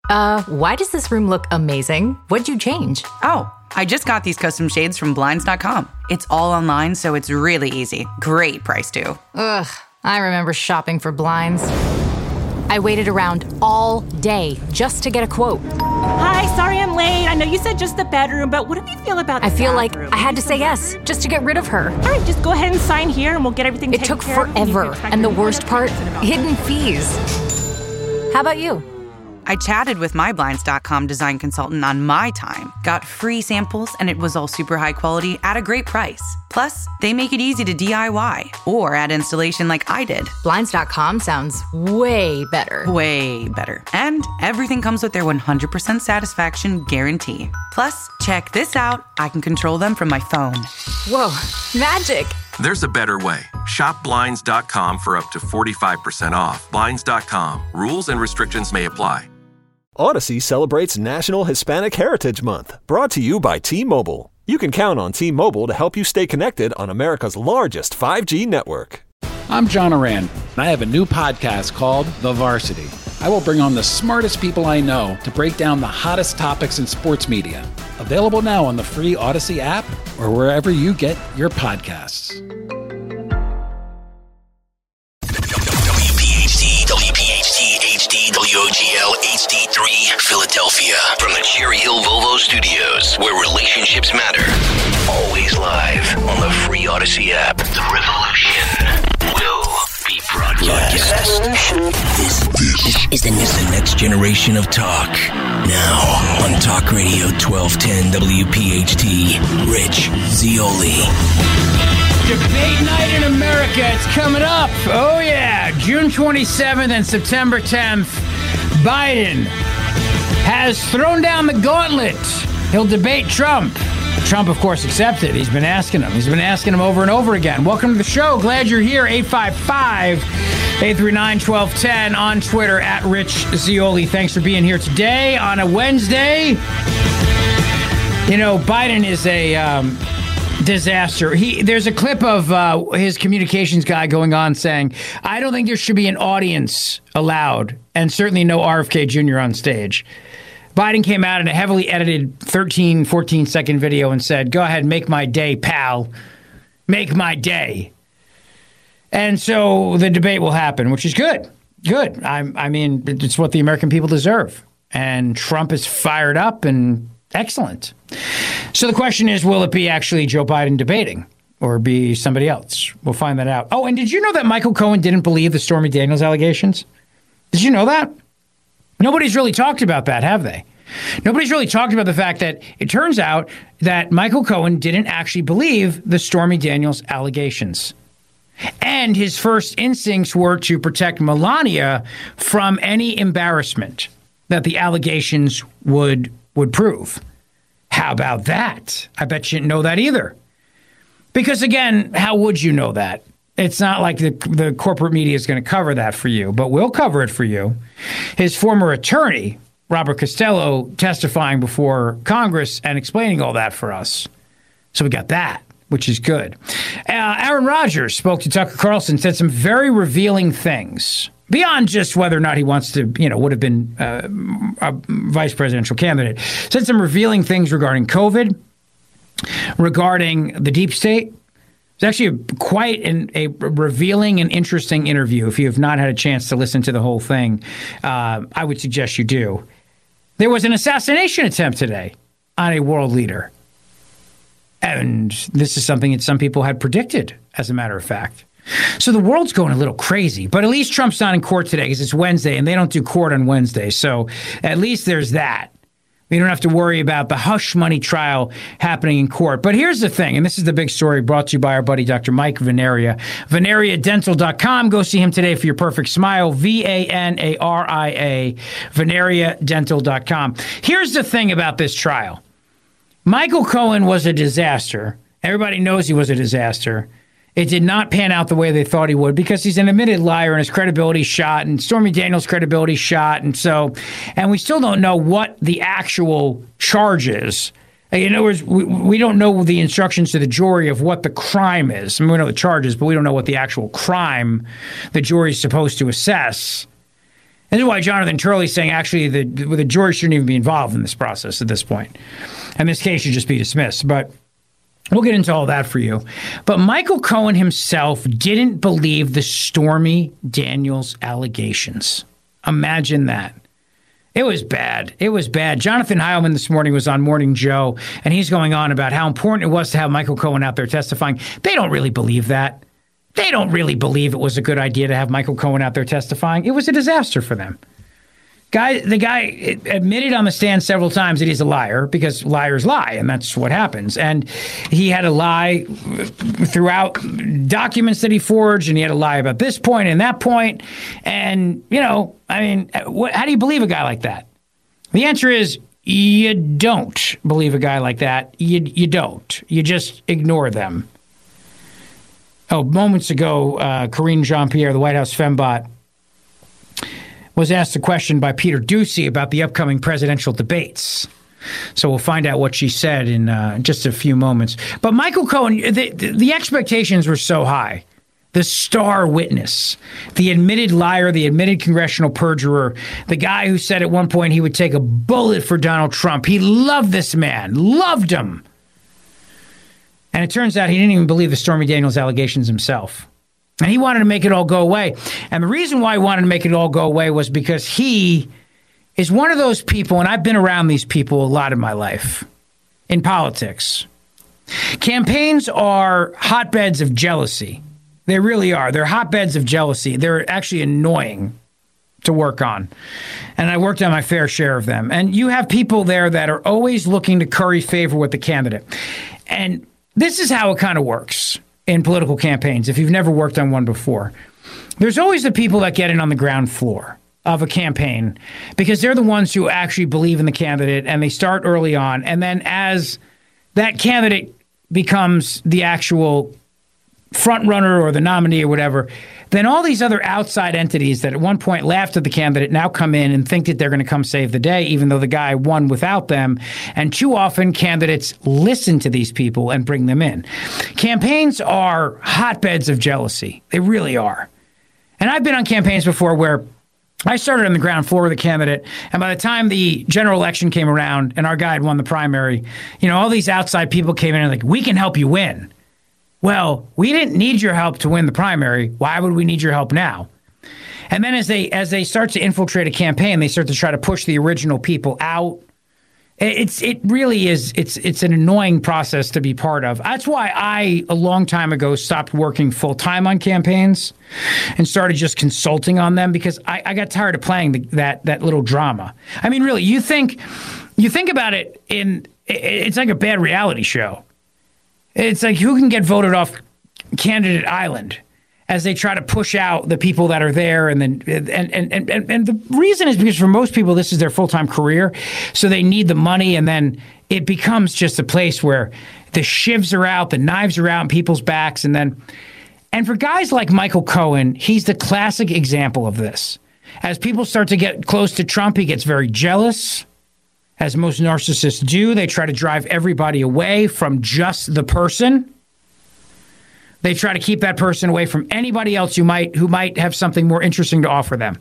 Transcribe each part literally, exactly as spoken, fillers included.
Uh, why does this room look amazing? What'd you change? Oh, I just got these custom shades from Blinds dot com. It's all online, so it's really easy. Great price, too. Ugh, I remember shopping for blinds. I waited around all day just to get a quote. Hi, sorry I'm late. I know you said just the bedroom, but what do you feel about the I feel bathroom? like I had to say yes, just to get rid of her. All right, just go ahead and sign here and we'll get everything It taken took care of. forever, and the worst part, hidden fees. How about you? I chatted with my Blinds dot com design consultant on my time, got free samples, and it was all super high quality at a great price. Plus, they make it easy to D I Y or add installation like I did. Blinds dot com sounds way better. Way better. And everything comes with their one hundred percent satisfaction guarantee. Plus, check this out. I can control them from my phone. Whoa, magic. There's a better way. Shop Blinds dot com for up to forty-five percent off. Blinds dot com. Rules and restrictions may apply. Odyssey celebrates National Hispanic Heritage Month, brought to you by T-Mobile. You can count on T-Mobile to help you stay connected on America's largest five G network. I'm John Oran, and I have a new podcast called The Varsity. I will bring on the smartest people I know to break down the hottest topics in sports media. Available now on the free Odyssey app or wherever you get your podcasts. W P H T H D W O G L H D three Philadelphia from the Cherry Hill Volvo Studios, where relationships matter. Always live on the free Odyssey app. The revolution will be broadcast. This, this is the, the next generation of talk. Now on Talk Radio twelve ten W P H T, Rich Zeoli. Debate night in America, it's coming up. Oh yeah, June twenty-seventh and September tenth. Biden has thrown down the gauntlet. He'll debate Trump. Trump, of course, accepted. He's been asking him. He's been asking him over and over again. Welcome to the show. Glad you're here. eight five five, eight three nine, one two one zero on Twitter at Rich Zeoli. Thanks for being here today on a Wednesday. You know, Biden is a um, disaster. He There's a clip of uh, his communications guy going on saying, I don't think there should be an audience allowed, and certainly no R F K Junior on stage. Biden came out in a heavily edited thirteen, fourteen second video and said, go ahead, make my day, pal. Make my day. And so the debate will happen, which is good. Good. I, I mean, it's what the American people deserve. And Trump is fired up and excellent. So the question is, will it be actually Joe Biden debating or be somebody else? We'll find that out. Oh, and did you know that Michael Cohen didn't believe the Stormy Daniels allegations? Did you know that? Nobody's really talked about that, have they? Nobody's really talked about the fact that it turns out that Michael Cohen didn't actually believe the Stormy Daniels allegations. And his first instincts were to protect Melania from any embarrassment that the allegations would would prove. How about that? I bet you didn't know that either. Because again, how would you know that? It's not like the, the corporate media is going to cover that for you, but we'll cover it for you. His former attorney, Robert Costello, testifying before Congress and explaining all that for us. So we got that, which is good. Uh, Aaron Rodgers spoke to Tucker Carlson, said some very revealing things beyond just whether or not he wants to, you know, would have been uh, a vice presidential candidate. Said some revealing things regarding COVID, regarding the deep state. It's actually a, quite an, a revealing and interesting interview. If you have not had a chance to listen to the whole thing, uh, I would suggest you do. There was an assassination attempt today on a world leader. And this is something that some people had predicted, as a matter of fact. So the world's going a little crazy. But at least Trump's not in court today because it's Wednesday, and they don't do court on Wednesday. So at least there's that. We don't have to worry about the hush money trial happening in court. But here's the thing, and this is the big story brought to you by our buddy Doctor Mike Venaria. Venaria Dental dot com. Go see him today for your perfect smile. V A N A R I A. Venaria Dental dot com. Here's the thing about this trial. Michael Cohen was a disaster. Everybody knows he was a disaster. It did not pan out the way they thought he would because he's an admitted liar and his credibility shot and Stormy Daniels' credibility shot. And so, and we still don't know what the actual charge is. In other words, we, we don't know the instructions to the jury of what the crime is. I mean, we know the charges, but we don't know what the actual crime the jury is supposed to assess. This is why Jonathan Turley's saying actually the, the jury shouldn't even be involved in this process at this point. And this case should just be dismissed. But we'll get into all that for you. But Michael Cohen himself didn't believe the Stormy Daniels allegations. Imagine that. It was bad. It was bad. Jonathan Heilman this morning was on Morning Joe, and he's going on about how important it was to have Michael Cohen out there testifying. They don't really believe that. They don't really believe it was a good idea to have Michael Cohen out there testifying. It was a disaster for them. Guy, the guy admitted on the stand several times that he's a liar because liars lie, and that's what happens. And he had to lie throughout documents that he forged, and he had to lie about this point and that point. And, you know, I mean, what, how do you believe a guy like that? The answer is you don't believe a guy like that. You, you don't. You just ignore them. Oh, moments ago, uh, Karine Jean-Pierre, the White House fembot, was asked a question by Peter Doocy about the upcoming presidential debates. So we'll find out what she said in uh, just a few moments. But Michael Cohen, the, the expectations were so high. The star witness, the admitted liar, the admitted congressional perjurer, the guy who said at one point he would take a bullet for Donald Trump. He loved this man, loved him. And it turns out he didn't even believe the Stormy Daniels allegations himself. And he wanted to make it all go away. And the reason why he wanted to make it all go away was because he is one of those people, and I've been around these people a lot in my life, in politics. Campaigns are hotbeds of jealousy. They really are. They're hotbeds of jealousy. They're actually annoying to work on. And I worked on my fair share of them. And you have people there that are always looking to curry favor with the candidate. And this is how it kind of works in political campaigns, if you've never worked on one before. There's always the people that get in on the ground floor of a campaign because they're the ones who actually believe in the candidate, and they start early on. And then as that candidate becomes the actual front runner or the nominee or whatever, then all these other outside entities that at one point laughed at the candidate now come in and think that they're going to come save the day, even though the guy won without them. And too often candidates listen to these people and bring them in. Campaigns are hotbeds of jealousy. They really are. And I've been on campaigns before where I started on the ground floor with a candidate, and by the time the general election came around and our guy had won the primary, you know, all these outside people came in and like, we can help you win. Well, we didn't need your help to win the primary. Why would we need your help now? And then as they as they start to infiltrate a campaign, they start to try to push the original people out. It's it really is it's it's an annoying process to be part of. That's why I a long time ago stopped working full time on campaigns and started just consulting on them because I, I got tired of playing the, that that little drama. I mean, really, you think you think about it in it's like a bad reality show. It's like who can get voted off Candidate Island as they try to push out the people that are there. And then and, and, and, and the reason is because for most people, this is their full-time career. So they need the money. And then it becomes just a place where the shivs are out, the knives are out in people's backs. And then and for guys like Michael Cohen, he's the classic example of this. As people start to get close to Trump, he gets very jealous. As most narcissists do, they try to drive everybody away from just the person. They try to keep that person away from anybody else who might who might have something more interesting to offer them.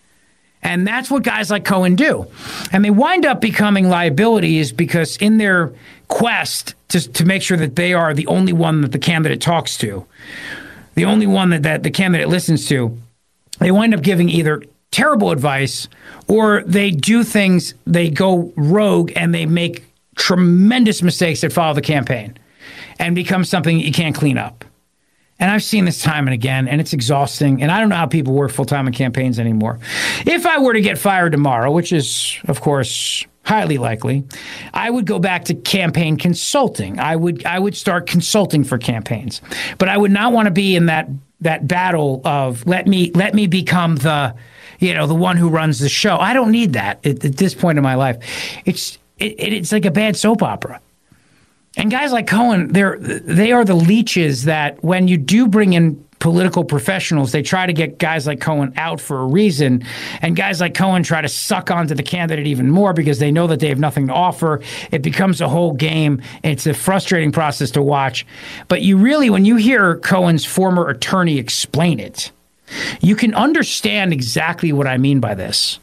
And that's what guys like Cohen do. And they wind up becoming liabilities because in their quest to, to make sure that they are the only one that the candidate talks to, the only one that, that the candidate listens to, they wind up giving either terrible advice or they do things, they go rogue and they make tremendous mistakes that follow the campaign and become something you can't clean up. And I've seen this time and again, and it's exhausting. And I don't know how people work full-time in campaigns anymore. If I were to get fired tomorrow, which is, of course, highly likely, I would go back to campaign consulting. I would I would start consulting for campaigns. But I would not want to be in that that battle of let me let me become the you know, the one who runs the show. I don't need that at, at this point in my life. It's it, it's like a bad soap opera. And guys like Cohen, they're they are the leeches that when you do bring in political professionals, they try to get guys like Cohen out for a reason. And guys like Cohen try to suck onto the candidate even more because they know that they have nothing to offer. It becomes a whole game. It's a frustrating process to watch. But you really, when you hear Cohen's former attorney explain it, you can understand exactly what I mean by this.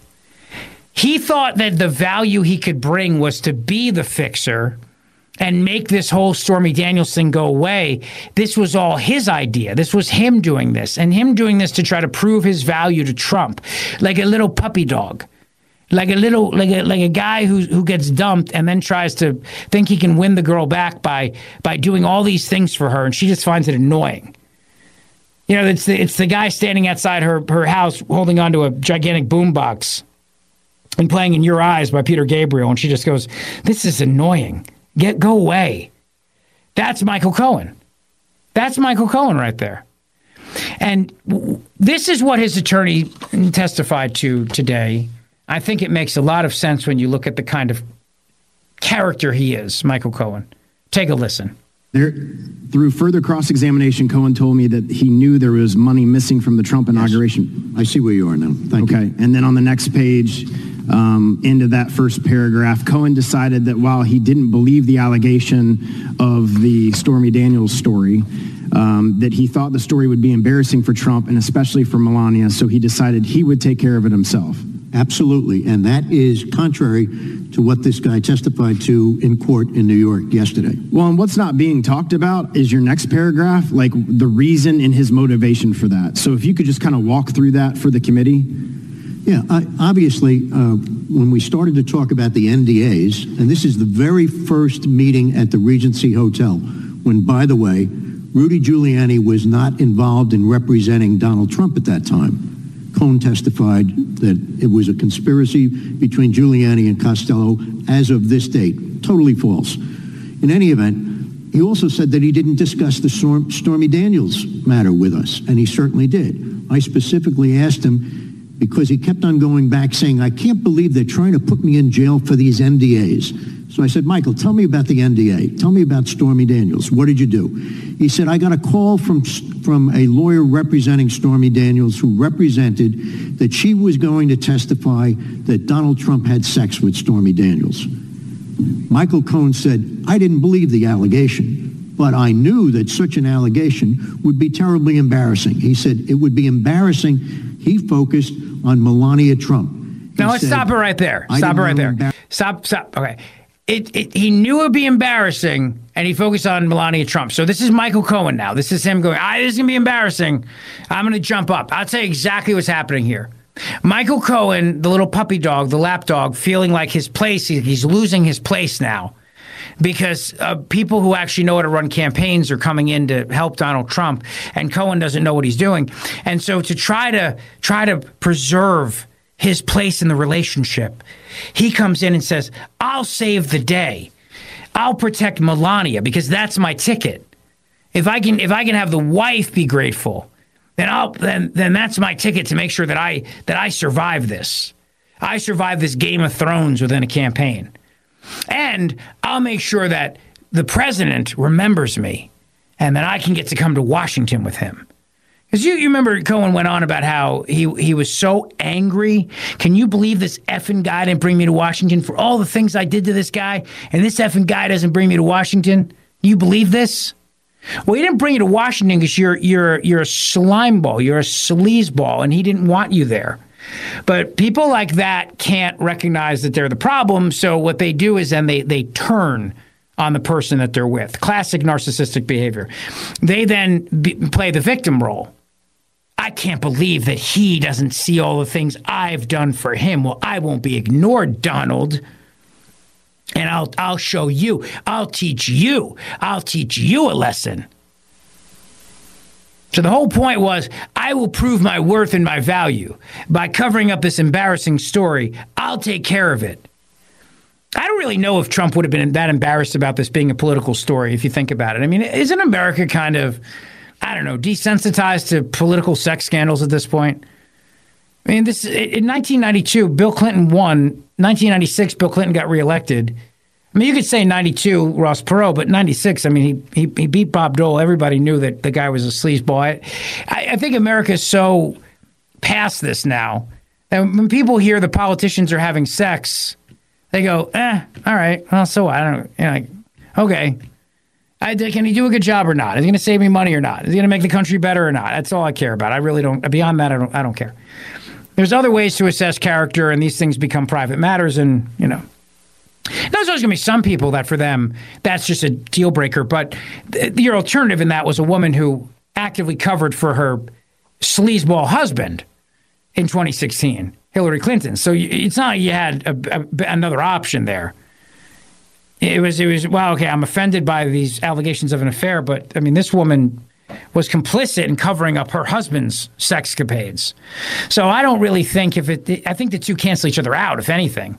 He thought that the value he could bring was to be the fixer and make this whole Stormy Daniels thing go away. This was all his idea. This was him doing this, and him doing this to try to prove his value to Trump, like a little puppy dog, like a little, like a like a guy who who gets dumped and then tries to think he can win the girl back by by doing all these things for her, and she just finds it annoying. You know, it's the it's the guy standing outside her her house holding onto a gigantic boombox and playing In Your Eyes by Peter Gabriel, and she just goes, "This is annoying. Get go away." That's Michael Cohen. That's Michael Cohen right there. And w- this is what his attorney testified to today. I think it makes a lot of sense when you look at the kind of character he is, Michael Cohen. Take a listen. There, through further cross-examination, Cohen told me that he knew there was money missing from the Trump inauguration. Yes. I see where you are now. Thank okay. you. And then on the next page, um, into that first paragraph, Cohen decided that while he didn't believe the allegation of the Stormy Daniels story, um, that he thought the story would be embarrassing for Trump and especially for Melania, so he decided he would take care of it himself. Absolutely. And that is contrary to what this guy testified to in court in New York yesterday. Well, and what's not being talked about is your next paragraph, like the reason and his motivation for that. So if you could just kind of walk through that for the committee. Yeah, I, obviously, uh, when we started to talk about the N D As, and this is the very first meeting at the Regency Hotel, when, by the way, Rudy Giuliani was not involved in representing Donald Trump at that time. Cohen testified that it was a conspiracy between Giuliani and Costello as of this date. Totally false. In any event, he also said that he didn't discuss the Storm, Stormy Daniels matter with us, and he certainly did. I specifically asked him because he kept on going back saying, I can't believe they're trying to put me in jail for these N D As. So I said, Michael, tell me about the N D A. Tell me about Stormy Daniels. What did you do? He said, I got a call from from a lawyer representing Stormy Daniels who represented that she was going to testify that Donald Trump had sex with Stormy Daniels. Michael Cohen said, I didn't believe the allegation, but I knew that such an allegation would be terribly embarrassing. He said it would be embarrassing. He focused on Melania Trump. He now let's said, stop it right there. Stop it right there. Embar- stop, stop. Okay. It, it, he knew it would be embarrassing, and he focused on Melania Trump. So this is Michael Cohen now. This is him going, ah, this is going to be embarrassing. I'm going to jump up. I'll tell you exactly what's happening here. Michael Cohen, the little puppy dog, the lap dog, feeling like his place, he, he's losing his place now because uh, people who actually know how to run campaigns are coming in to help Donald Trump, and Cohen doesn't know what he's doing. And so to try to try to preserve his place in the relationship, he comes in and says, I'll save the day. I'll protect Melania because that's my ticket. If I can if I can have the wife be grateful, then I'll then then that's my ticket to make sure that I that I survive this. I survive this Game of Thrones within a campaign. And I'll make sure that the president remembers me and that I can get to come to Washington with him. Because you, you remember Cohen went on about how he he was so angry. Can you believe this effing guy didn't bring me to Washington for all the things I did to this guy, and this effing guy doesn't bring me to Washington? You believe this? Well, he didn't bring you to Washington because you're you're you're a slime ball, you're a sleaze ball, and he didn't want you there. But people like that can't recognize that they're the problem, so what they do is then they they turn on the person that they're with. Classic narcissistic behavior. They then be, play the victim role. I can't believe that he doesn't see all the things I've done for him. Well, I won't be ignored, Donald. And I'll I'll show you. I'll teach you. I'll teach you a lesson. So the whole point was, I will prove my worth and my value by covering up this embarrassing story. I'll take care of it. I don't really know if Trump would have been that embarrassed about this being a political story, if you think about it. I mean, isn't America kind of, I don't know, desensitized to political sex scandals at this point? I mean, this in nineteen ninety-two, Bill Clinton won. nineteen ninety-six, Bill Clinton got reelected. I mean, you could say ninety-two, Ross Perot, but ninety-six, I mean, he he, he beat Bob Dole. Everybody knew that the guy was a sleazeball. I, I think America is so past this now that when people hear the politicians are having sex, they go, eh, all right, well, so what? I don't, you know, like, okay. I, can he do a good job or not? Is he going to save me money or not? Is he going to make the country better or not? That's all I care about. I really don't. Beyond that, I don't. I don't care. There's other ways to assess character, and these things become private matters. And you know, there's always going to be some people that for them that's just a deal breaker. But th- your alternative in that was a woman who actively covered for her sleazeball husband in twenty sixteen, Hillary Clinton. So you, it's not like you had a, a, another option there. It was, it was, well, okay, I'm offended by these allegations of an affair, but, I mean, this woman was complicit in covering up her husband's sexcapades. So I don't really think if it, I think the two cancel each other out, if anything.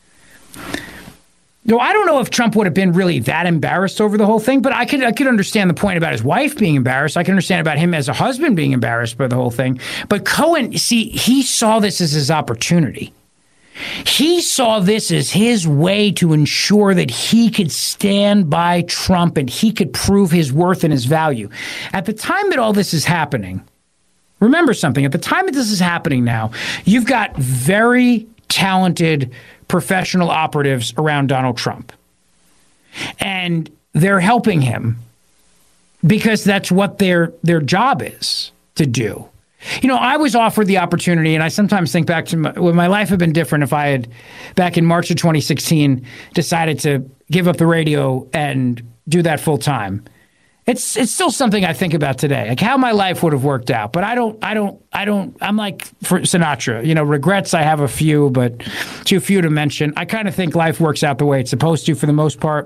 No, I don't know if Trump would have been really that embarrassed over the whole thing, but I could I could understand the point about his wife being embarrassed. I can understand about him as a husband being embarrassed by the whole thing. But Cohen, see, he saw this as his opportunity. He saw this as his way to ensure that he could stand by Trump and he could prove his worth and his value. At the time that all this is happening, remember something, at the time that this is happening now, you've got very talented professional operatives around Donald Trump. And they're helping him because that's what their their job is to do. You know, I was offered the opportunity, and I sometimes think back to my, well, my life had been different if I had, back in March of twenty sixteen, decided to give up the radio and do that full time. It's it's still something I think about today, like how my life would have worked out. But I don't, I don't, I don't, I'm like for Sinatra, you know, regrets, I have a few, but too few to mention. I kind of think life works out the way it's supposed to for the most part.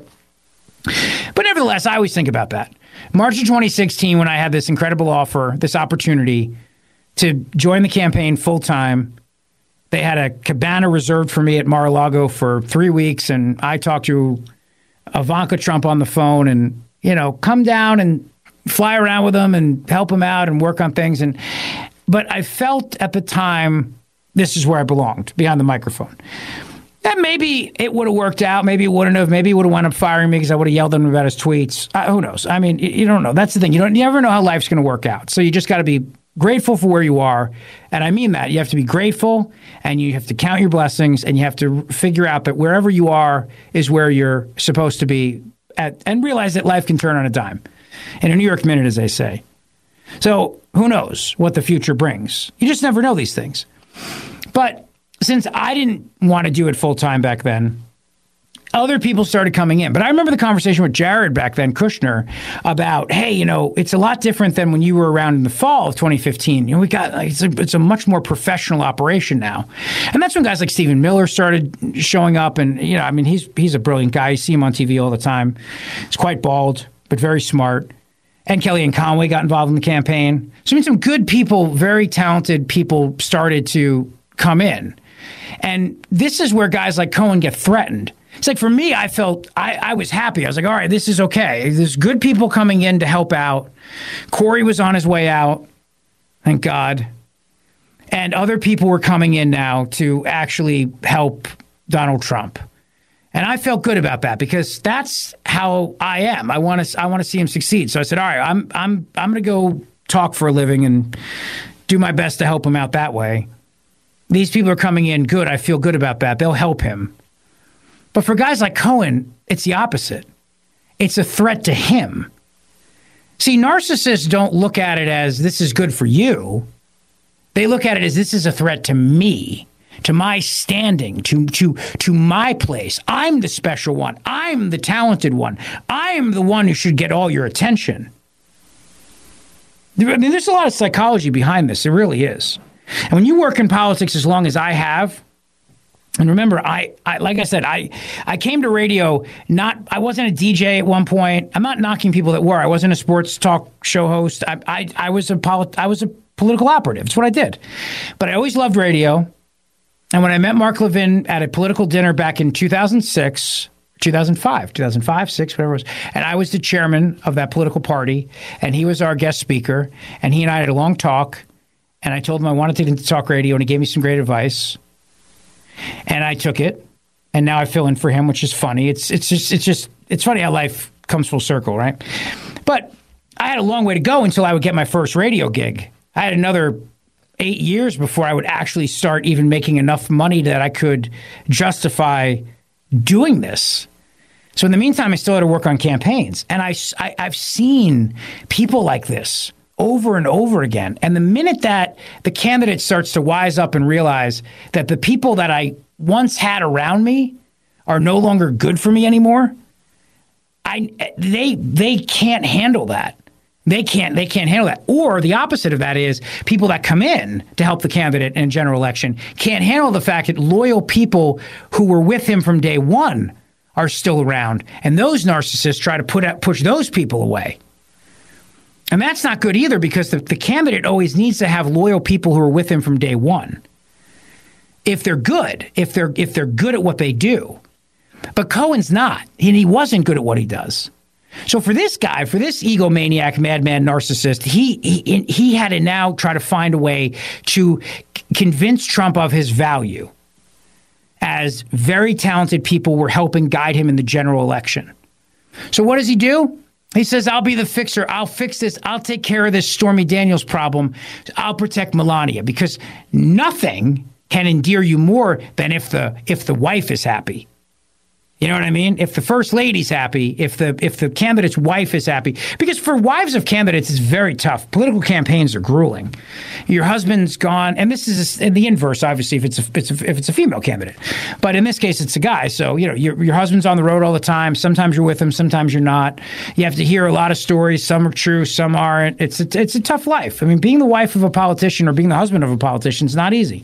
But nevertheless, I always think about that. March of twenty sixteen, when I had this incredible offer, this opportunity to join the campaign full time. They had a cabana reserved for me at Mar-a-Lago for three weeks, and I talked to Ivanka Trump on the phone and, you know, come down and fly around with them and help them out and work on things. And but I felt at the time this is where I belonged, behind the microphone. And maybe it would have worked out. Maybe it wouldn't have. Maybe he would have wound up firing me because I would have yelled at him about his tweets. Uh, who knows? I mean, you, you don't know. That's the thing. You don't. You never know how life's going to work out. So you just got to be grateful for where you are. And I mean that. You have to be grateful, and you have to count your blessings, and you have to figure out that wherever you are is where you're supposed to be at, and realize that life can turn on a dime. In a New York minute, as they say. So who knows what the future brings? You just never know these things. But since I didn't want to do it full time back then, other people started coming in. But I remember the conversation with Jared back then, Kushner, about, hey, you know, it's a lot different than when you were around in the fall of twenty fifteen. You know, we got like, it's, a, it's a much more professional operation now. And that's when guys like Stephen Miller started showing up. And, you know, I mean, he's he's a brilliant guy. You see him on T V all the time. He's quite bald, but very smart. And Kellyanne Conway got involved in the campaign. So, I mean, some good people, very talented people started to come in. And this is where guys like Cohen get threatened. It's like, for me, I felt, I, I was happy. I was like, all right, this is okay. There's good people coming in to help out. Corey was on his way out, thank God. And other people were coming in now to actually help Donald Trump. And I felt good about that because that's how I am. I want to I want to see him succeed. So I said, all right, I'm I'm I'm going to go talk for a living and do my best to help him out that way. These people are coming in good. I feel good about that. They'll help him. But for guys like Cohen, it's the opposite. It's a threat to him. See, narcissists don't look at it as this is good for you. They look at it as this is a threat to me, to my standing, to to to my place. I'm the special one. I'm the talented one. I'm the one who should get all your attention. I mean, there's a lot of psychology behind this. It really is. And when you work in politics as long as I have, and remember, I, I like I said, I I came to radio not, I wasn't a D J at one point. I'm not knocking people that were. I wasn't a sports talk show host. I I, I was a polit, I was a political operative. That's what I did. But I always loved radio. And when I met Mark Levin at a political dinner back in two thousand six, two thousand five, two thousand five, six, whatever it was, and I was the chairman of that political party, and he was our guest speaker, and he and I had a long talk, and I told him I wanted to get into talk radio, and he gave me some great advice. And I took it, and now I fill in for him, which is funny. It's it's just it's just it's funny how life comes full circle, right? But I had a long way to go until I would get my first radio gig. I had another eight years before I would actually start even making enough money that I could justify doing this. So in the meantime, I still had to work on campaigns. And I, I, I've seen people like this over and over again. And the minute that the candidate starts to wise up and realize that the people that I once had around me are no longer good for me anymore, I they they can't handle that. They can't they can't handle that. Or the opposite of that is people that come in to help the candidate in a general election can't handle the fact that loyal people who were with him from day one are still around. And those narcissists try to put out, push those people away. And that's not good either, because the, the candidate always needs to have loyal people who are with him from day one. If they're good, if they're if they're good at what they do. But Cohen's not, and he wasn't good at what he does. So for this guy, for this egomaniac, madman, narcissist, he he he had to now try to find a way to c- convince Trump of his value, as very talented people were helping guide him in the general election. So what does he do? He says, I'll be the fixer. I'll fix this. I'll take care of this Stormy Daniels problem. I'll protect Melania, because nothing can endear you more than if the if the wife is happy. You know what I mean? If the first lady's happy, if the if the candidate's wife is happy, because for wives of candidates, it's very tough. Political campaigns are grueling. Your husband's gone, and this is a, the inverse, obviously, if it's a, it's a, if it's a female candidate. But in this case, it's a guy. So you know, your your husband's on the road all the time. Sometimes you're with him, sometimes you're not. You have to hear a lot of stories. Some are true, some aren't. It's a, it's a tough life. I mean, being the wife of a politician or being the husband of a politician is not easy.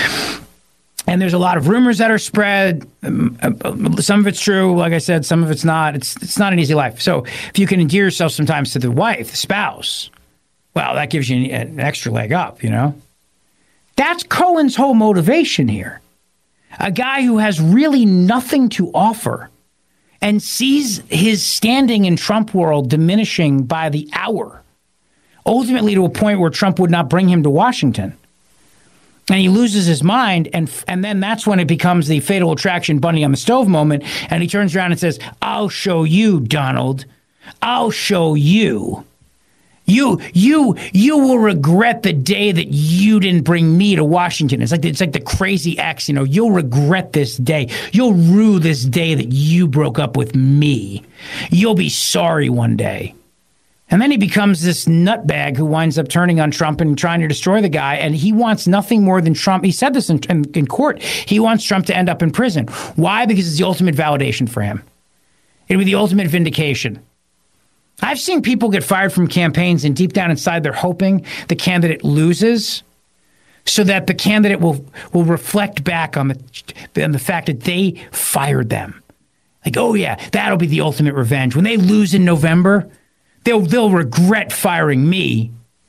And there's a lot of rumors that are spread. Um, some of it's true, like I said, some of it's not. It's it's not an easy life. So if you can endear yourself sometimes to the wife, the spouse, well, that gives you an extra leg up, you know? That's Cohen's whole motivation here. A guy who has really nothing to offer and sees his standing in Trump world diminishing by the hour, ultimately to a point where Trump would not bring him to Washington. And he loses his mind, and and then that's when it becomes the fatal attraction bunny on the stove moment, and he turns around and says, I'll show you, Donald. I'll show you. You you you will regret the day that you didn't bring me to Washington. It's like it's like the crazy ex, you know, you'll regret this day. You'll rue this day that you broke up with me. You'll be sorry one day. And then he becomes this nutbag who winds up turning on Trump and trying to destroy the guy. And he wants nothing more than Trump. He said this in, in, in court. He wants Trump to end up in prison. Why? Because it's the ultimate validation for him. It'll be the ultimate vindication. I've seen people get fired from campaigns, and deep down inside, they're hoping the candidate loses so that the candidate will will reflect back on the, on the fact that they fired them. Like, oh, yeah, that'll be the ultimate revenge. When they lose in November, They'll they'll regret firing me.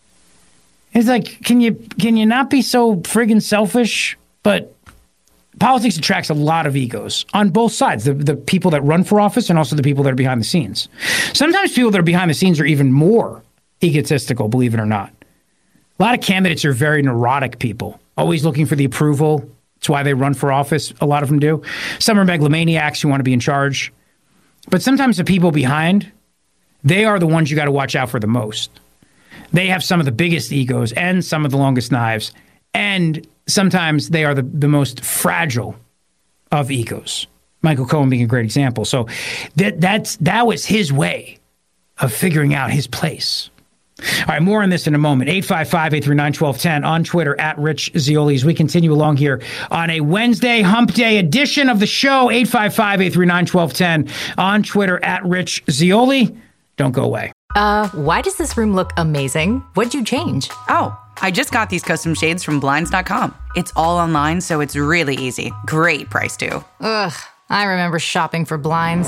It's like, can you can you not be so friggin' selfish? But politics attracts a lot of egos on both sides, the, the people that run for office and also the people that are behind the scenes. Sometimes people that are behind the scenes are even more egotistical, believe it or not. A lot of candidates are very neurotic people, always looking for the approval. That's why they run for office, a lot of them do. Some are megalomaniacs who want to be in charge. But sometimes the people behind, they are the ones you got to watch out for the most. They have some of the biggest egos and some of the longest knives. And sometimes they are the, the most fragile of egos. Michael Cohen being a great example. So that that's that was his way of figuring out his place. All right, more on this in a moment. eight five five, eight three nine, one two one zero on Twitter, at Rich Zeoli, as we continue along here on a Wednesday hump day edition of the show. eight five five, eight three nine, one two one zero on Twitter, at Rich Zeoli. Don't go away. Uh, why does this room look amazing? What'd you change? Oh, I just got these custom shades from Blinds dot com. It's all online, so it's really easy. Great price, too. Ugh, I remember shopping for blinds.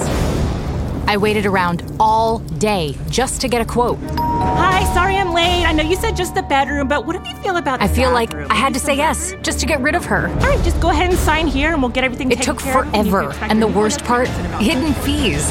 I waited around all day just to get a quote. Hi, sorry I'm late. I know you said just the bedroom, but what do you feel about the I feel bathroom? like I had to say yes just to get rid of her. All right, just go ahead and sign here and we'll get everything It taken took care of. forever, and the worst part, hidden fees.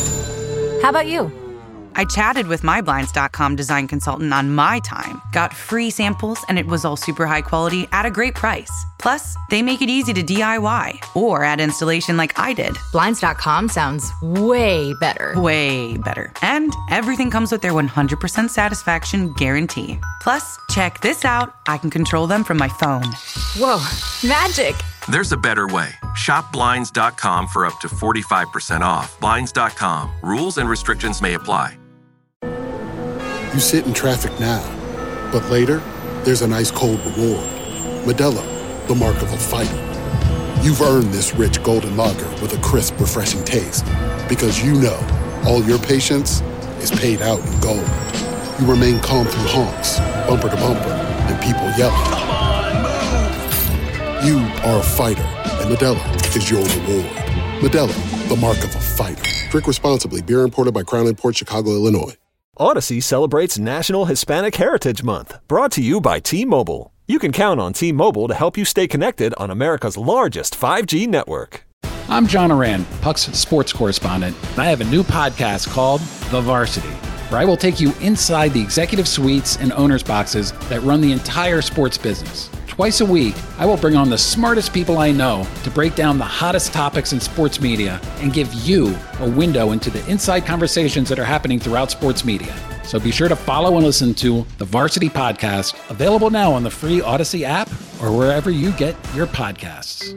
How about you? I chatted with my Blinds dot com design consultant on my time, got free samples, and it was all super high quality at a great price. Plus, they make it easy to D I Y or add installation like I did. Blinds dot com sounds way better. Way better. And everything comes with their one hundred percent satisfaction guarantee. Plus, check this out. I can control them from my phone. Whoa, magic. There's a better way. Shop Blinds dot com for up to forty-five percent off. Blinds dot com. Rules and restrictions may apply. You sit in traffic now, but later, there's an ice-cold reward. Modelo, the mark of a fighter. You've earned this rich golden lager with a crisp, refreshing taste. Because you know, all your patience is paid out in gold. You remain calm through honks, bumper to bumper, and people yelling. Come on, move! You are a fighter, and Modelo is your reward. Modelo, the mark of a fighter. Drink responsibly. Beer imported by Crown Imports, Chicago, Illinois. Odyssey celebrates National Hispanic Heritage Month, brought to you by T-Mobile. You can count on T-Mobile to help you stay connected on America's largest five G network. I'm John Oran, Puck's sports correspondent, and I have a new podcast called The Varsity, where I will take you inside the executive suites and owners' boxes that run the entire sports business. Twice a week, I will bring on the smartest people I know to break down the hottest topics in sports media and give you a window into the inside conversations that are happening throughout sports media. So be sure to follow and listen to The Varsity Podcast, available now on the free Odyssey app or wherever you get your podcasts.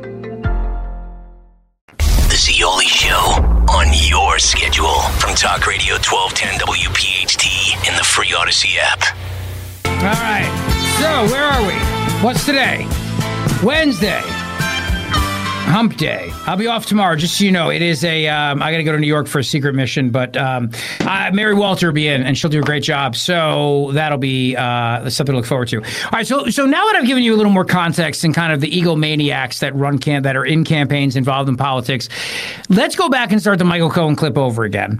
The Zeoli Show on your schedule from Talk Radio twelve ten W P H T in the free Odyssey app. All right, so where are we? What's today? Wednesday. Hump Day. I'll be off tomorrow, just so you know. It is a, um, I got to go to New York for a secret mission, but um, uh, Mary Walter will be in, and she'll do a great job. So that'll be uh, something to look forward to. All right, so so now that I've given you a little more context and kind of the egomaniacs that run camp that are in campaigns involved in politics, let's go back and start the Michael Cohen clip over again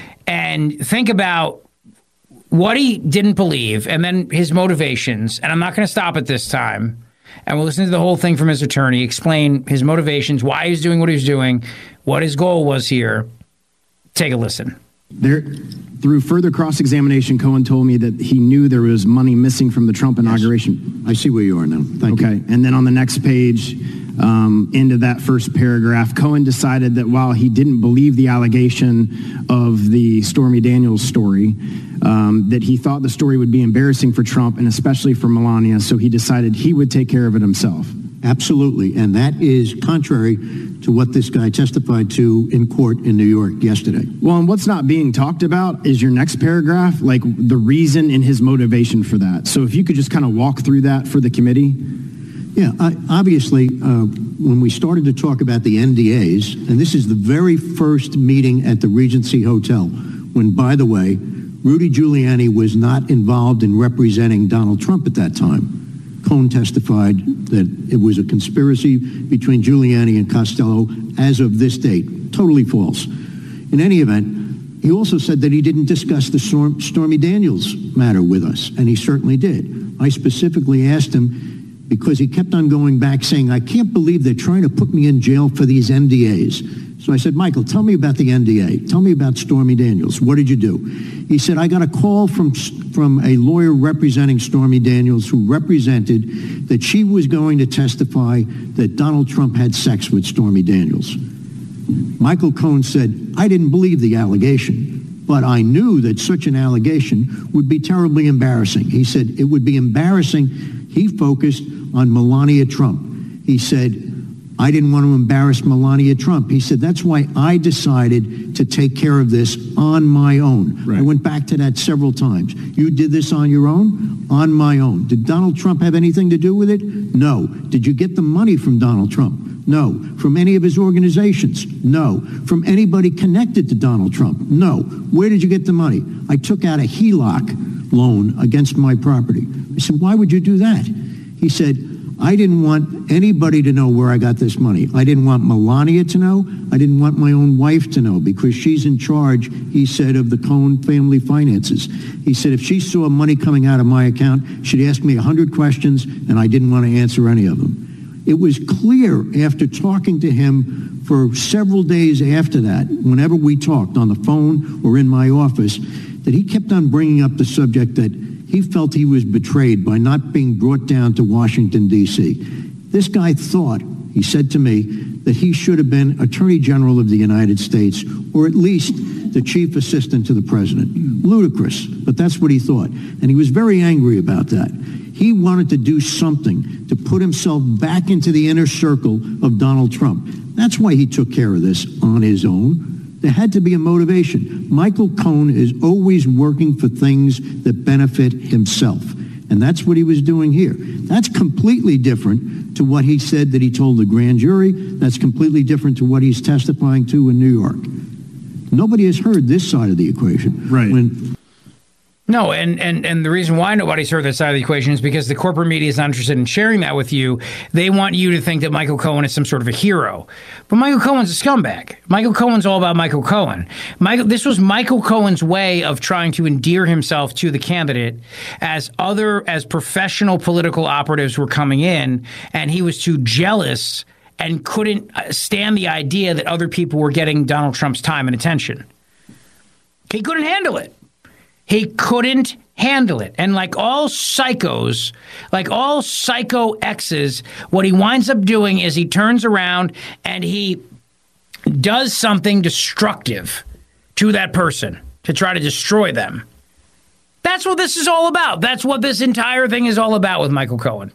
and think about what he didn't believe and then his motivations. And I'm not going to stop at this time. And we'll listen to the whole thing from his attorney, explain his motivations, why he was doing what he was doing, what his goal was here. Take a listen. There, through further cross-examination, Cohen told me that he knew there was money missing from the Trump inauguration. Yes. I see where you are now. Thank okay. you. Okay. And then on the next page, um, into that first paragraph, Cohen decided that while he didn't believe the allegation of the Stormy Daniels story, um, that he thought the story would be embarrassing for Trump and especially for Melania, so he decided he would take care of it himself. Absolutely. And that is contrary to what this guy testified to in court in New York yesterday. Well, and what's not being talked about is your next paragraph, like the reason and his motivation for that. So if you could just kind of walk through that for the committee. Yeah, I, obviously, uh, when we started to talk about the N D As, and this is the very first meeting at the Regency Hotel, when, by the way, Rudy Giuliani was not involved in representing Donald Trump at that time. Cohen testified that it was a conspiracy between Giuliani and Costello as of this date. Totally false. In any event, he also said that he didn't discuss the Storm, Stormy Daniels matter with us, and he certainly did. I specifically asked him because he kept on going back saying, I can't believe they're trying to put me in jail for these N D As. So I said, Michael, tell me about the N D A. Tell me about Stormy Daniels. What did you do? He said, I got a call from from a lawyer representing Stormy Daniels who represented that she was going to testify that Donald Trump had sex with Stormy Daniels. Michael Cohen said, I didn't believe the allegation, but I knew that such an allegation would be terribly embarrassing. He said it would be embarrassing. He focused on Melania Trump. He said, I didn't want to embarrass Melania Trump. He said, that's why I decided to take care of this on my own. Right. I went back to that several times. You did this on your own? On my own. Did Donald Trump have anything to do with it? No. Did you get the money from Donald Trump? No. From any of his organizations? No. From anybody connected to Donald Trump? No. Where did you get the money? I took out a H E L O C loan against my property. I said, why would you do that? He said, I didn't want anybody to know where I got this money. I didn't want Melania to know. I didn't want my own wife to know because she's in charge, he said, of the Cohen family finances. He said if she saw money coming out of my account, she'd ask me a hundred questions and I didn't want to answer any of them. It was clear after talking to him for several days after that, whenever we talked on the phone or in my office, that he kept on bringing up the subject that he felt he was betrayed by not being brought down to Washington, D C This guy thought, he said to me, that he should have been Attorney General of the United States, or at least the chief assistant to the president. Ludicrous, but that's what he thought. And he was very angry about that. He wanted to do something to put himself back into the inner circle of Donald Trump. That's why he took care of this on his own. There had to be a motivation. Michael Cohen is always working for things that benefit himself. And that's what he was doing here. That's completely different to what he said that he told the grand jury. That's completely different to what he's testifying to in New York. Nobody has heard this side of the equation. Right. When No, and, and, and the reason why nobody's heard that side of the equation is because the corporate media is not interested in sharing that with you. They want you to think that Michael Cohen is some sort of a hero. But Michael Cohen's a scumbag. Michael Cohen's all about Michael Cohen. Michael, this was Michael Cohen's way of trying to endear himself to the candidate as other, as professional political operatives were coming in, and he was too jealous and couldn't stand the idea that other people were getting Donald Trump's time and attention. He couldn't handle it. He couldn't handle it. And like all psychos, like all psycho exes, what he winds up doing is he turns around and he does something destructive to that person to try to destroy them. That's what this is all about. That's what this entire thing is all about with Michael Cohen.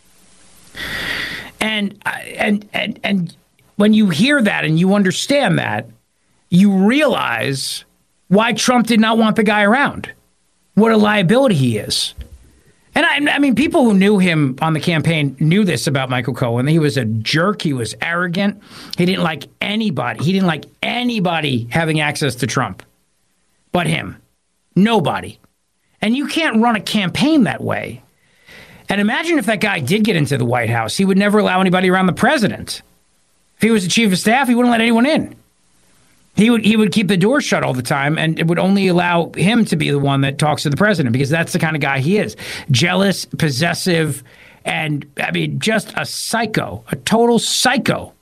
And and and and when you hear that and you understand that, you realize why Trump did not want the guy around. What a liability he is. And I, I mean, people who knew him on the campaign knew this about Michael Cohen. He was a jerk. He was arrogant. He didn't like anybody. He didn't like anybody having access to Trump but him. Nobody. And you can't run a campaign that way. And imagine if that guy did get into the White House. He would never allow anybody around the president. If he was the chief of staff, he wouldn't let anyone in. He would he would keep the door shut all the time, and it would only allow him to be the one that talks to the president, because that's the kind of guy he is. Jealous, possessive, and, I mean, just a psycho, a total psycho.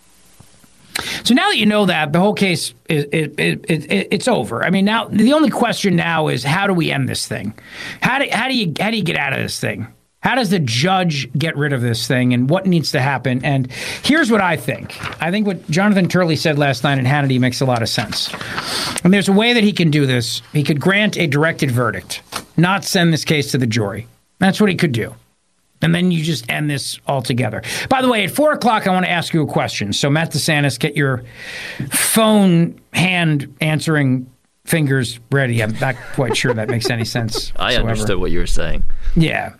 So now that you know that, the whole case, is it, it, it, it, it's over. I mean, now the only question now is, how do we end this thing? How do, how do you how do you get out of this thing? How does the judge get rid of this thing, and what needs to happen? And here's what I think. I think what Jonathan Turley said last night in Hannity makes a lot of sense. And there's a way that he can do this. He could grant a directed verdict, not send this case to the jury. That's what he could do. And then you just end this altogether. By the way, at four o'clock, I want to ask you a question. So, Matt DeSantis, get your phone hand answering fingers ready. I'm not quite sure that makes any sense. I whatsoever. understood what you were saying. Yeah.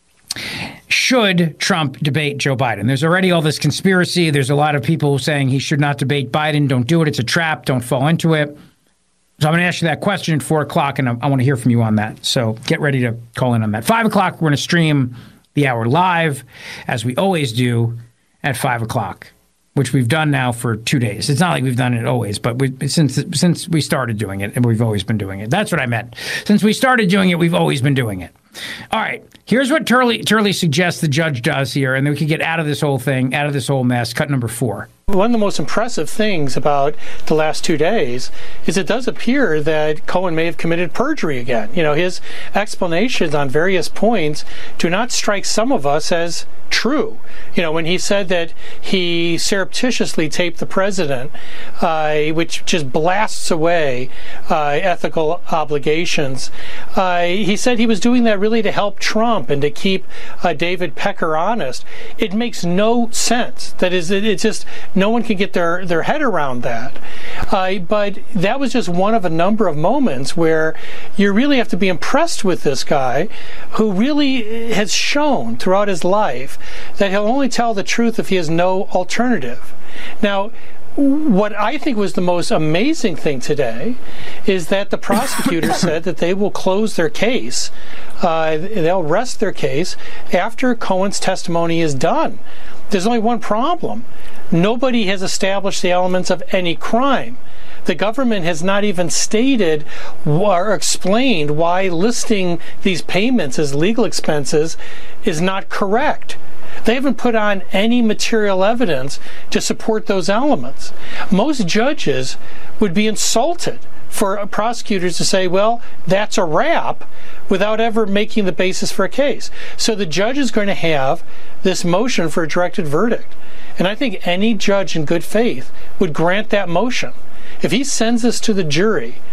Should Trump debate Joe Biden? There's already all this conspiracy. There's a lot of people saying he should not debate Biden. Don't do it. It's a trap. Don't fall into it. So I'm going to ask you that question at four o'clock, and I, I want to hear from you on that. So get ready to call in on that. five o'clock, we're going to stream the hour live, as we always do, at five o'clock, which we've done now for two days. It's not like we've done it always, but we, since since we started doing it, and we've always been doing it. That's what I meant. Since we started doing it, we've always been doing it. All right, here's what Turley, Turley suggests the judge does here, and then we can get out of this whole thing, out of this whole mess. Cut number four. One of the most impressive things about the last two days is it does appear that Cohen may have committed perjury again. You know, his explanations on various points do not strike some of us as true. You know, when he said that he surreptitiously taped the president, uh, which just blasts away uh, ethical obligations, uh, he said he was doing that really to help Trump and to keep uh, David Pecker honest. It makes no sense. That is, it, it's just no one can get their, their head around that. Uh, but that was just one of a number of moments where you really have to be impressed with this guy, who really has shown throughout his life that he'll only tell the truth if he has no alternative. Now, what I think was the most amazing thing today is that the prosecutor said that they will close their case, uh, they'll rest their case after Cohen's testimony is done. There's only one problem. Nobody has established the elements of any crime. The government has not even stated or explained why listing these payments as legal expenses is not correct. They haven't put on any material evidence to support those elements. Most judges would be insulted for prosecutors to say, well, that's a wrap, without ever making the basis for a case. So the judge is going to have this motion for a directed verdict. And I think any judge in good faith would grant that motion. If he sends this to the jury,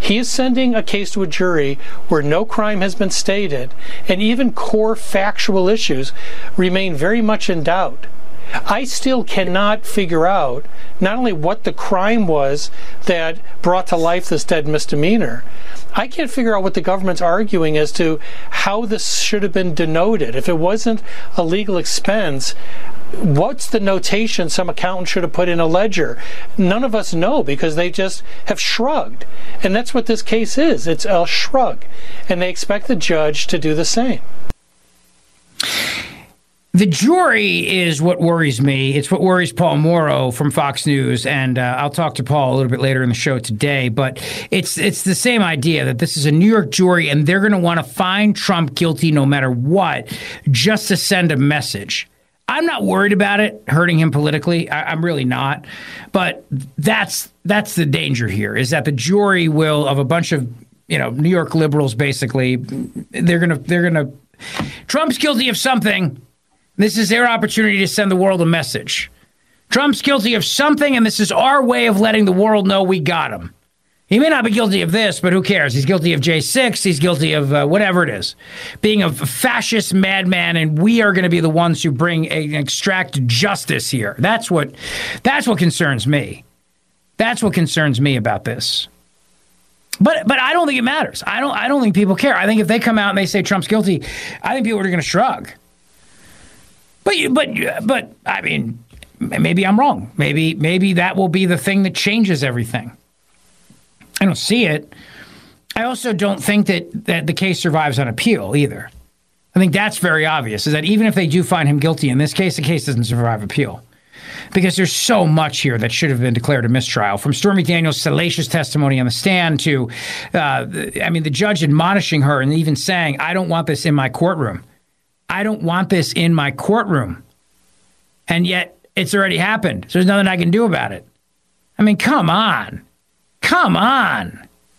He is sending a case to a jury where no crime has been stated, and even core factual issues remain very much in doubt. I still cannot figure out not only what the crime was that brought to life this dead misdemeanor, I can't figure out what the government's arguing as to how this should have been denoted. If it wasn't a legal expense, what's the notation some accountant should have put in a ledger? None of us know because they just have shrugged. And that's what this case is. It's a shrug. And they expect the judge to do the same. The jury is what worries me. It's what worries Paul Mauro from Fox News, and uh, I'll talk to Paul a little bit later in the show today. But it's it's the same idea that this is a New York jury, and they're going to want to find Trump guilty no matter what, just to send a message. I'm not worried about it hurting him politically. I, I'm really not. But that's that's the danger here, is that the jury will, of a bunch of you know New York liberals, basically, they're gonna they're gonna Trump's guilty of something. This is their opportunity to send the world a message. Trump's guilty of something, and this is our way of letting the world know we got him. He may not be guilty of this, but who cares? He's guilty of J six. He's guilty of uh, whatever it is. Being a fascist madman, and we are going to be the ones who bring a, extract justice here. That's what, that's what concerns me. That's what concerns me about this. But but I don't think it matters. I don't I don't think people care. I think if they come out and they say Trump's guilty, I think people are going to shrug. But but but I mean, maybe I'm wrong. Maybe maybe that will be the thing that changes everything. I don't see it. I also don't think that, that the case survives on appeal either. I think that's very obvious, is that even if they do find him guilty in this case, the case doesn't survive appeal. Because there's so much here that should have been declared a mistrial. From Stormy Daniels' salacious testimony on the stand to, uh, I mean, the judge admonishing her and even saying, I don't want this in my courtroom. I don't want this in my courtroom. And yet it's already happened. So there's nothing I can do about it. I mean, come on. Come on.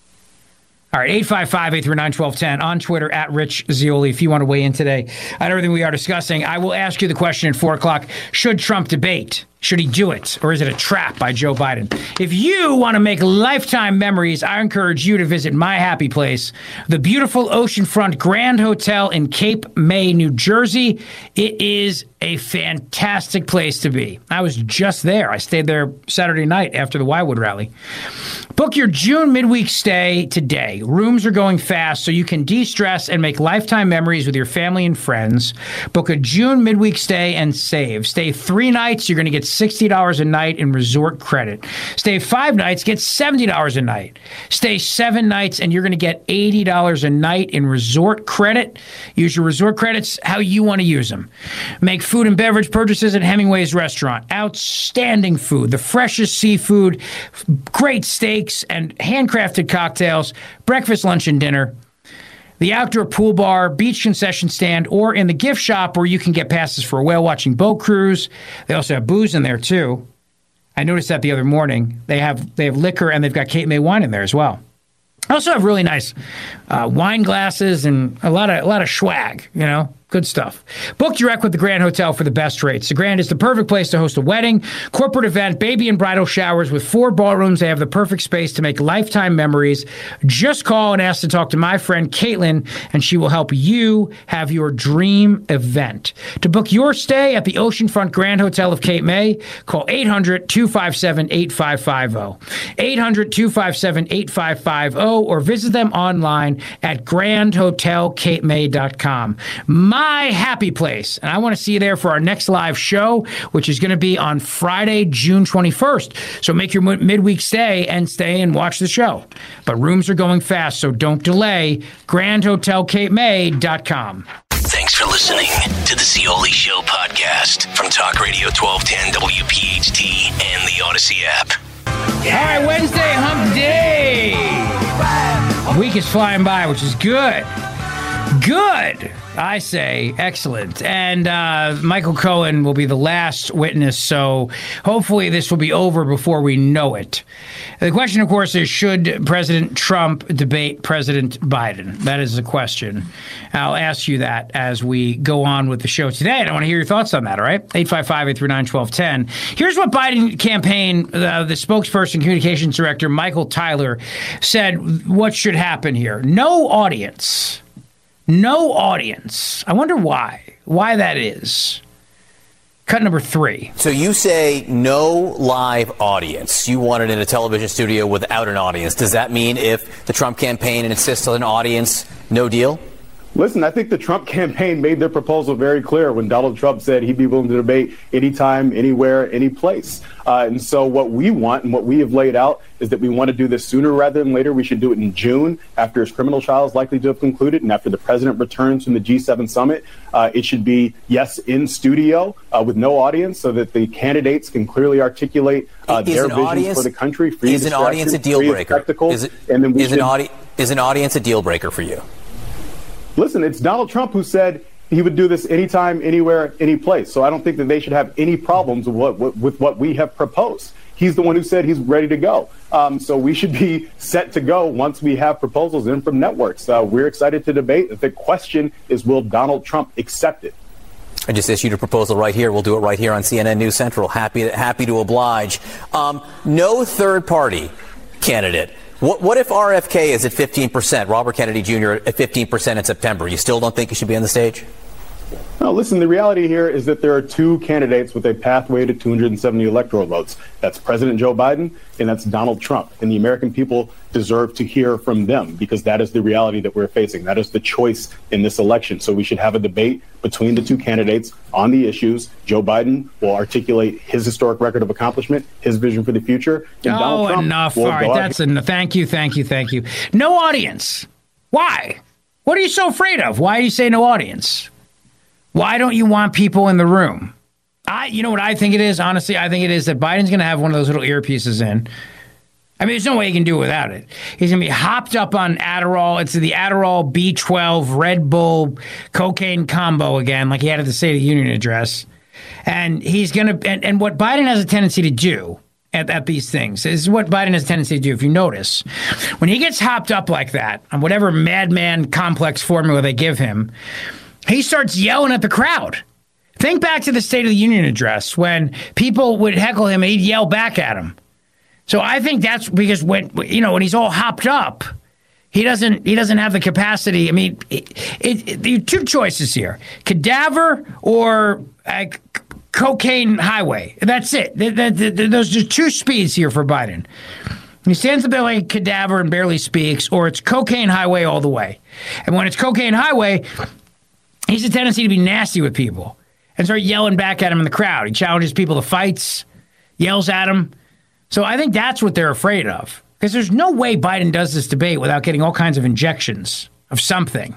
All right, eight five five, eight three nine, one two one zero on Twitter, at Rich Zeoli, if you want to weigh in today on everything we are discussing. I will ask you the question at four o'clock. Should Trump debate? Should he do it? Or is it a trap by Joe Biden? If you want to make lifetime memories, I encourage you to visit my happy place, the beautiful oceanfront Grand Hotel in Cape May, New Jersey. It is a fantastic place to be. I was just there. I stayed there Saturday night after the Wildwood rally. Book your June midweek stay today. Rooms are going fast, so you can de-stress and make lifetime memories with your family and friends. Book a June midweek stay and save. Stay three nights, you're going to get sixty dollars a night in resort credit. Stay five nights, get seventy dollars a night. Stay seven nights, and you're going to get eighty dollars a night in resort credit. Use your resort credits how you want to use them. Make food and beverage purchases at Hemingway's Restaurant. Outstanding food, the freshest seafood, great steaks, and handcrafted cocktails, breakfast, lunch, and dinner. The outdoor pool bar, beach concession stand, or in the gift shop where you can get passes for a whale-watching boat cruise. They also have booze in there, too. I noticed that the other morning. They have they have liquor, and they've got Cape May wine in there as well. I also have really nice uh, wine glasses and a lot of a lot of swag, you know. Good stuff. Book direct with the Grand Hotel for the best rates. The Grand is the perfect place to host a wedding, corporate event, baby and bridal showers. With four ballrooms, they have the perfect space to make lifetime memories. Just call and ask to talk to my friend Caitlin, and she will help you have your dream event. To book your stay at the Oceanfront Grand Hotel of Cape May, call eight hundred, two five seven, eight five five zero. eight hundred, two five seven, eight five five zero, or visit them online at grand hotel cape may dot com. My My happy place. And I want to see you there for our next live show, which is going to be on Friday, June twenty-first. So make your midweek stay and stay and watch the show. But rooms are going fast, so don't delay. grand hotel cape may dot com. Thanks for listening to the Zeoli Show podcast from Talk Radio twelve ten W P H T and the Odyssey app. All right, Wednesday, hump day. A week is flying by, which is good. Good. I say excellent. And uh, Michael Cohen will be the last witness, so hopefully this will be over before we know it. The question, of course, is should President Trump debate President Biden? That is the question. I'll ask you that as we go on with the show today. And I want to hear your thoughts on that, all right? eight five five, eight three nine, one two one zero. Here's what Biden campaign, uh, the spokesperson, communications director, Michael Tyler, said what should happen here. No audience. No audience. I wonder why. Why that is. Cut number three. So you say no live audience. You want it in a television studio without an audience. Does that mean if the Trump campaign insists on an audience, no deal? Listen, I think the Trump campaign made their proposal very clear when Donald Trump said he'd be willing to debate anytime, anywhere, any place. Uh, and so what we want and what we have laid out is that we want to do this sooner rather than later. We should do it in June after his criminal trial is likely to have concluded and after the president returns from the G seven summit. Uh, it should be, yes, in studio uh, with no audience so that the candidates can clearly articulate uh, their visions audience, for the country. Free is an audience a deal breaker? Is, it, and then we is, should, an audi- is an audience a deal breaker for you? Listen, it's Donald Trump who said he would do this anytime, anywhere, any place. So I don't think that they should have any problems with what, with, with what we have proposed. He's the one who said he's ready to go. Um, so we should be set to go once we have proposals in from networks. Uh, we're excited to debate. The question is, will Donald Trump accept it? I just issued a proposal right here. We'll do it right here on C N N News Central. Happy to, happy to oblige. Um, no third party candidate. What, what if R F K is at fifteen percent, Robert Kennedy Junior at fifteen percent in September? You still don't think he should be on the stage? No, listen, the reality here is that there are two candidates with a pathway to two hundred seventy electoral votes. That's President Joe Biden and that's Donald Trump. And the American people deserve to hear from them because that is the reality that we're facing. That is the choice in this election. So we should have a debate between the two candidates on the issues. Joe Biden will articulate his historic record of accomplishment, his vision for the future. And oh, Donald Trump enough. will All right, that's enough. Thank you, thank you, thank you. No audience. Why? What are you so afraid of? Why do you say no audience? Why don't you want people in the room? I, you know what I think it is? Honestly, I think it is that Biden's going to have one of those little earpieces in. I mean, there's no way he can do it without it. He's going to be hopped up on Adderall. It's the Adderall, B twelve, Red Bull, cocaine combo again, like he had at the State of the Union address. And he's going to, and, and what Biden has a tendency to do at, at these things is what Biden has a tendency to do. If you notice, when he gets hopped up like that on whatever madman complex formula they give him, he starts yelling at the crowd. Think back to the State of the Union address when people would heckle him and he'd yell back at him. So I think that's because when, you know, when he's all hopped up, he doesn't he doesn't have the capacity. I mean, it, it, it, there are two choices here: cadaver or uh, c- cocaine highway. That's it. The, the, the, those are two speeds here for Biden. He stands up there like a cadaver and barely speaks, or it's cocaine highway all the way. And when it's cocaine highway, he's a tendency to be nasty with people and start yelling back at him in the crowd. He challenges people to fights, yells at them. So I think that's what they're afraid of. Because there's no way Biden does this debate without getting all kinds of injections of something.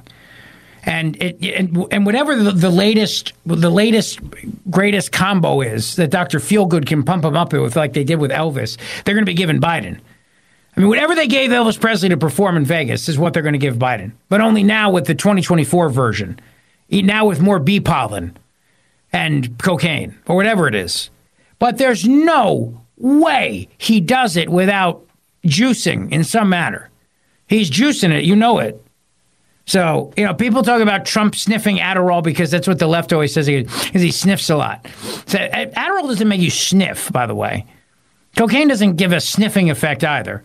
And it, and, and whatever the, the latest the latest greatest combo is that Doctor Feelgood can pump him up with like they did with Elvis, they're going to be giving Biden. I mean, whatever they gave Elvis Presley to perform in Vegas is what they're going to give Biden. But only now with the twenty twenty-four version. Now with more bee pollen and cocaine or whatever it is. But there's no way he does it without juicing in some manner. He's juicing it. You know it. So, you know, people talk about Trump sniffing Adderall because that's what the left always says he, is he sniffs a lot. So, Adderall doesn't make you sniff, by the way. Cocaine doesn't give a sniffing effect either.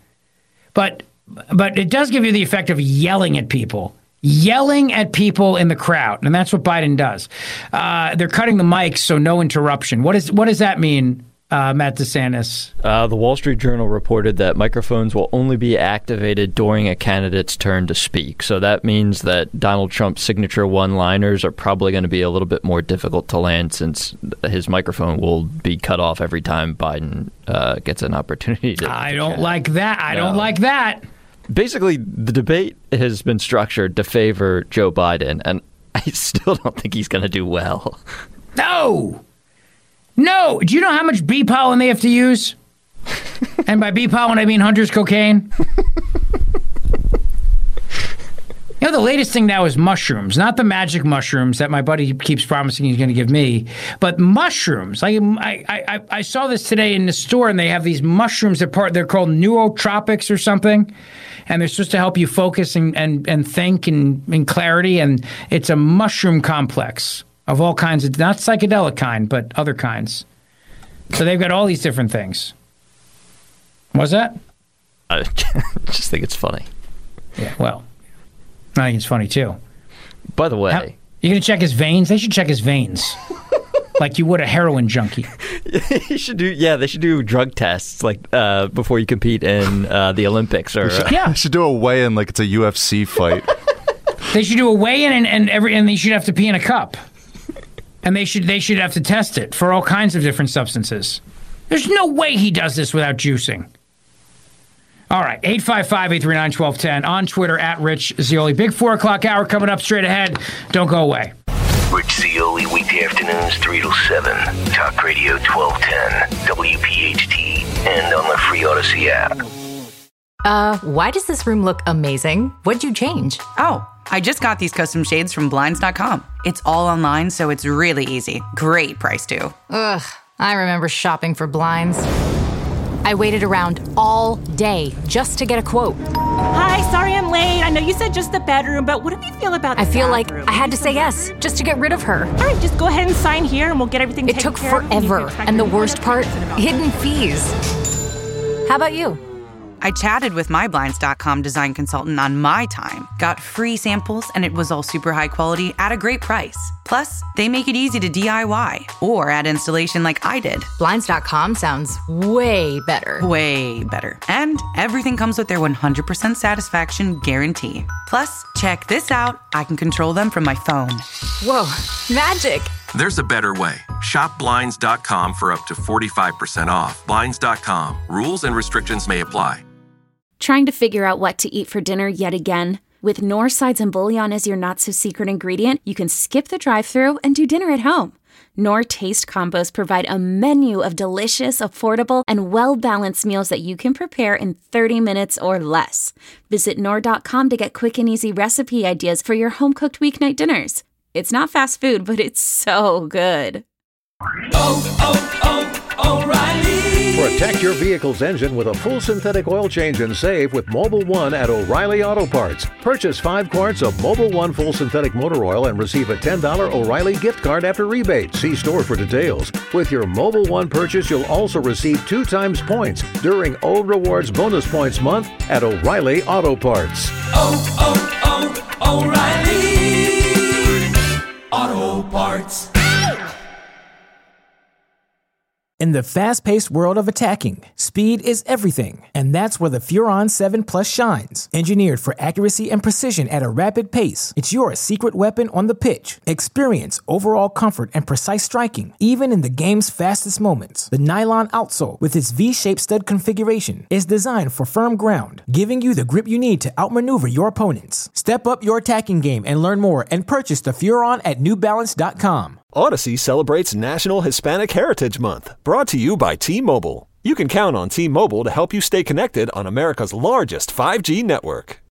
But but it does give you the effect of yelling at people. Yelling at people in the crowd. And that's what Biden does. Uh, they're cutting the mics, so no interruption. What is what does that mean, uh, Matt DeSantis? Uh, the Wall Street Journal reported that microphones will only be activated during a candidate's turn to speak. So that means that Donald Trump's signature one-liners are probably going to be a little bit more difficult to land since his microphone will be cut off every time Biden uh, gets an opportunity to. I don't chat. like that. I no. don't like that. Basically, the debate has been structured to favor Joe Biden, and I still don't think he's going to do well. No! No! Do you know how much bee pollen they have to use? And by bee pollen, I mean Hunter's cocaine. You know, know the latest thing now is mushrooms, not the magic mushrooms that my buddy keeps promising he's going to give me, but mushrooms. I, I I I saw this today in the store, and they have these mushrooms. They're part. They're called nootropics or something, and they're supposed to help you focus and and, and think and in clarity. And it's a mushroom complex of all kinds of, not psychedelic kind, but other kinds. So they've got all these different things. What's that? I just think it's funny. Yeah, well, I think it's funny too. By the way, How, you gonna check his veins? They should check his veins, like you would a heroin junkie. You should do. Yeah, they should do drug tests like uh, before you compete in uh, the Olympics. Or should, uh, yeah, they should do a weigh-in like it's a U F C fight. They should do a weigh-in, and, and every and they should have to pee in a cup, and they should they should have to test it for all kinds of different substances. There's no way he does this without juicing. All right, eight five five, eight three nine, one two one zero on Twitter, at Rich Zeoli. Big four o'clock hour coming up straight ahead. Don't go away. Rich Zeoli, weekday afternoons, three till seven. Talk Radio twelve ten, W P H T, and on the free Odyssey app. Uh, why does this room look amazing? What'd you change? Oh, I just got these custom shades from Blinds dot com. It's all online, so it's really easy. Great price, too. Ugh, I remember shopping for blinds. I waited around all day just to get a quote. Hi, sorry I'm late. I know you said just the bedroom, but what do you feel about the I feel bathroom? like I had to say yes just to get rid of her. All right, just go ahead and sign here and we'll get everything It taken took care of. forever, and the worst part, hidden fees. How about you? I chatted with my Blinds dot com design consultant on my time, got free samples, and it was all super high quality at a great price. Plus, they make it easy to D I Y or add installation like I did. Blinds dot com sounds way better. Way better. And everything comes with their one hundred percent satisfaction guarantee. Plus, check this out. I can control them from my phone. Whoa, magic. There's a better way. Shop Blinds dot com for up to forty-five percent off. Blinds dot com. Rules and restrictions may apply. Trying to figure out what to eat for dinner yet again? With Knorr sides and bouillon as your not-so-secret ingredient, you can skip the drive-thru and do dinner at home. Knorr Taste Combos provide a menu of delicious, affordable, and well-balanced meals that you can prepare in thirty minutes or less. Visit Knorr dot com to get quick and easy recipe ideas for your home-cooked weeknight dinners. It's not fast food, but it's so good. Oh, oh, oh, O'Reilly! Protect your vehicle's engine with a full synthetic oil change and save with Mobil one at O'Reilly Auto Parts. Purchase five quarts of Mobil one full synthetic motor oil and receive a ten dollars O'Reilly gift card after rebate. See store for details. With your Mobil one purchase, you'll also receive two times points during O Rewards Bonus Points Month at O'Reilly Auto Parts. Oh, oh, oh, O'Reilly Auto Parts. In the fast-paced world of attacking, speed is everything, and that's where the Furon seven Plus shines. Engineered for accuracy and precision at a rapid pace, it's your secret weapon on the pitch. Experience overall comfort and precise striking, even in the game's fastest moments. The nylon outsole, with its V-shaped stud configuration, is designed for firm ground, giving you the grip you need to outmaneuver your opponents. Step up your attacking game and learn more and purchase the Furon at New Balance dot com. Odyssey celebrates National Hispanic Heritage Month, brought to you by T-Mobile. You can count on T-Mobile to help you stay connected on America's largest five G network.